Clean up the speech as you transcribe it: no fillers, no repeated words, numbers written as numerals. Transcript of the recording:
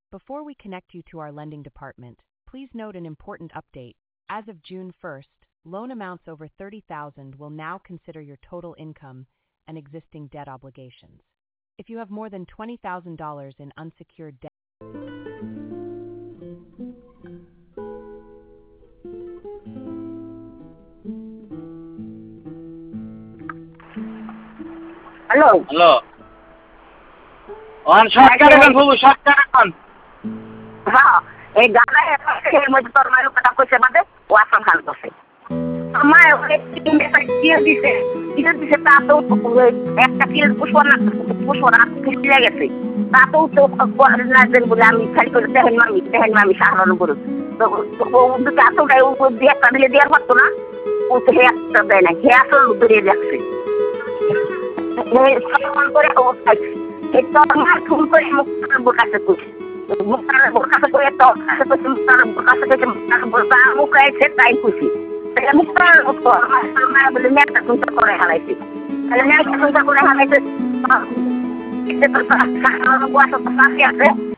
Before we connect you to our lending department, please note an important update. As of June 1st, loan amounts over $30,000 will now consider your total income and existing debt obligations. If you have more than $20,000 in unsecured debt. Hello. Hello. On shortcut এখন বাবু shortcut এখন হ্যাঁ এই গানা এর মধ্যে তোর মায়ের কথা কইছে বাদে ওয়াসাম খান করছে আমার ওই টিমে দিয়ে দিছে তা তো একটা কিল পুষ্পনা কিস্তি গেছে তা তো না দেন বলে আমি খালি করে দেখেন মামি সাহায্য করুন তো ও দুটো এত গায়ে ও দিয়ে একটা দিলে দেওয়ার পারতো না ও তো একটা দেয় না হে আসল দূরে যাচ্ছে করে অবস্থা আমার ফোন করে মুক্তার বোকাতে কইছে মুক্তার বোকাতে কইছে তো মুক্তার বোকাতে কইছে মুক্তার বোকা মুকাইছে তাই কইছি তাহলে মুক্তার আমার বলে মেয়েটা তুমি করে হারাইছি তাহলে মেয়েটা তুমি করে হারাইছে এটা তো সারা বছর তো আছে